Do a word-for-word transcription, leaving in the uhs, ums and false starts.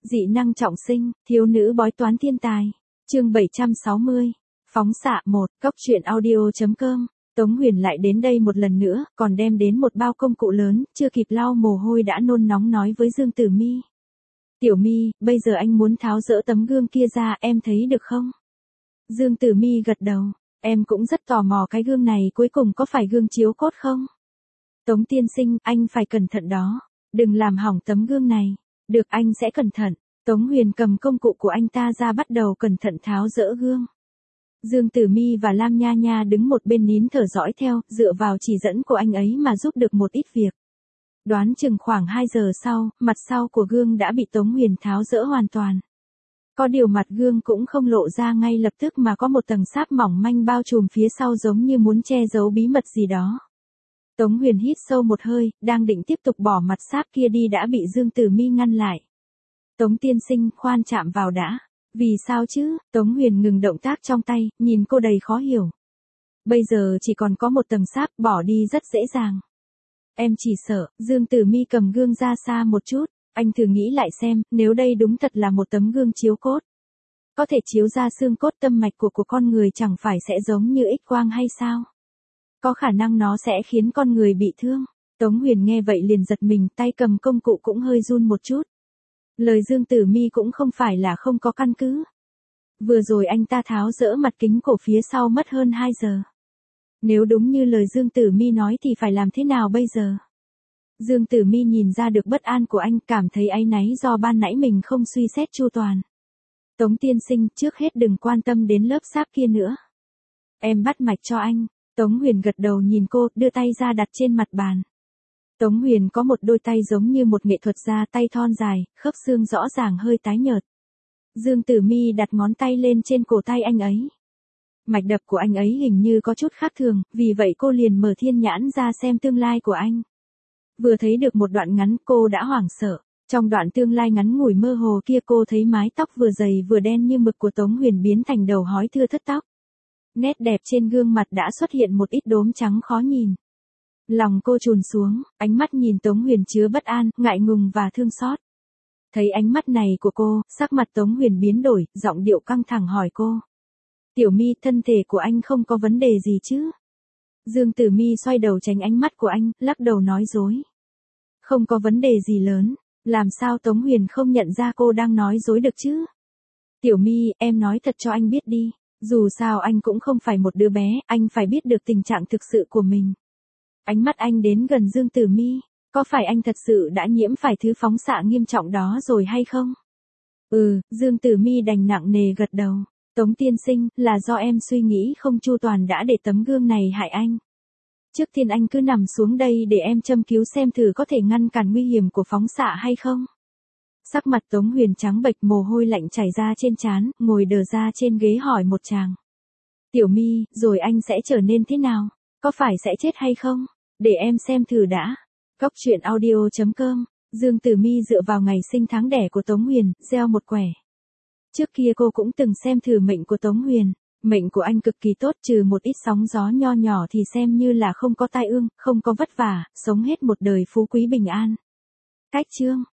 Dị năng trọng sinh, thiếu nữ bói toán thiên tài. Chương bảy trăm sáu mươi. Phóng xạ một, cốc truyện audio.com. Tống Huyền lại đến đây một lần nữa, còn đem đến một bao công cụ lớn, chưa kịp lau mồ hôi đã nôn nóng nói với Dương Tử Mi. Tiểu Mi, bây giờ anh muốn tháo dỡ tấm gương kia ra, em thấy được không? Dương Tử Mi gật đầu, em cũng rất tò mò cái gương này cuối cùng có phải gương chiếu cốt không? Tống tiên sinh, anh phải cẩn thận đó, đừng làm hỏng tấm gương này. Được, anh sẽ cẩn thận. Tống Huyền cầm công cụ của anh ta ra bắt đầu cẩn thận tháo dỡ gương. Dương Tử Mi và Lam Nha Nha đứng một bên nín thở dõi theo, dựa vào chỉ dẫn của anh ấy mà giúp được một ít việc. Đoán chừng khoảng hai giờ sau, mặt sau của gương đã bị Tống Huyền tháo dỡ hoàn toàn. Có điều mặt gương cũng không lộ ra ngay lập tức mà có một tầng sáp mỏng manh bao trùm phía sau giống như muốn che giấu bí mật gì đó. Tống Huyền hít sâu một hơi, đang định tiếp tục bỏ mặt sáp kia đi đã bị Dương Tử Mi ngăn lại. Tống tiên sinh, khoan chạm vào đã. Vì sao chứ? Tống Huyền ngừng động tác trong tay, nhìn cô đầy khó hiểu. Bây giờ chỉ còn có một tầng sáp, bỏ đi rất dễ dàng. Em chỉ sợ. Dương Tử Mi cầm gương ra xa một chút, anh thử nghĩ lại xem, nếu đây đúng thật là một tấm gương chiếu cốt. Có thể chiếu ra xương cốt tâm mạch của của con người, chẳng phải sẽ giống như X-quang hay sao? Có khả năng nó sẽ khiến con người bị thương. Tống Huyền nghe vậy liền giật mình, tay cầm công cụ cũng hơi run một chút. Lời Dương Tử Mi cũng không phải là không có căn cứ. Vừa rồi anh ta tháo dỡ mặt kính cổ phía sau mất hơn hai giờ. Nếu đúng như lời Dương Tử Mi nói thì phải làm thế nào bây giờ? Dương Tử Mi nhìn ra được bất an của anh, cảm thấy áy náy do ban nãy mình không suy xét chu toàn. Tống tiên sinh, trước hết đừng quan tâm đến lớp sáp kia nữa. Em bắt mạch cho anh. Tống Huyền gật đầu nhìn cô, đưa tay ra đặt trên mặt bàn. Tống Huyền có một đôi tay giống như một nghệ thuật gia, tay thon dài, khớp xương rõ ràng hơi tái nhợt. Dương Tử Mi đặt ngón tay lên trên cổ tay anh ấy. Mạch đập của anh ấy hình như có chút khác thường, vì vậy cô liền mở thiên nhãn ra xem tương lai của anh. Vừa thấy được một đoạn ngắn cô đã hoảng sợ. Trong đoạn tương lai ngắn ngủi mơ hồ kia cô thấy mái tóc vừa dày vừa đen như mực của Tống Huyền biến thành đầu hói thưa thớt tóc. Nét đẹp trên gương mặt đã xuất hiện một ít đốm trắng khó nhìn. Lòng cô trùn xuống, ánh mắt nhìn Tống Huyền chứa bất an, ngại ngùng và thương xót. Thấy ánh mắt này của cô, sắc mặt Tống Huyền biến đổi, giọng điệu căng thẳng hỏi cô. Tiểu Mi, thân thể của anh không có vấn đề gì chứ? Dương Tử Mi xoay đầu tránh ánh mắt của anh, lắc đầu nói dối. Không có vấn đề gì lớn, làm sao Tống Huyền không nhận ra cô đang nói dối được chứ? Tiểu Mi, em nói thật cho anh biết đi. Dù sao anh cũng không phải một đứa bé, anh phải biết được tình trạng thực sự của mình. Ánh mắt anh đến gần Dương Tử Mi, có phải anh thật sự đã nhiễm phải thứ phóng xạ nghiêm trọng đó rồi hay không? Ừ, Dương Tử Mi đành nặng nề gật đầu. Tống tiên sinh, là do em suy nghĩ không chu toàn đã để tấm gương này hại anh. Trước tiên anh cứ nằm xuống đây để em châm cứu xem thử có thể ngăn cản nguy hiểm của phóng xạ hay không. Sắc mặt Tống Huyền trắng bệch, mồ hôi lạnh chảy ra trên trán, ngồi đờ ra trên ghế hỏi một chàng. Tiểu Mi, rồi anh sẽ trở nên thế nào? Có phải sẽ chết hay không? Để em xem thử đã. Cốc truyện audio.com. Dương Tử Mi dựa vào ngày sinh tháng đẻ của Tống Huyền, gieo một quẻ. Trước kia cô cũng từng xem thử mệnh của Tống Huyền. Mệnh của anh cực kỳ tốt, trừ một ít sóng gió nho nhỏ thì xem như là không có tai ương, không có vất vả, sống hết một đời phú quý bình an. Cách chương.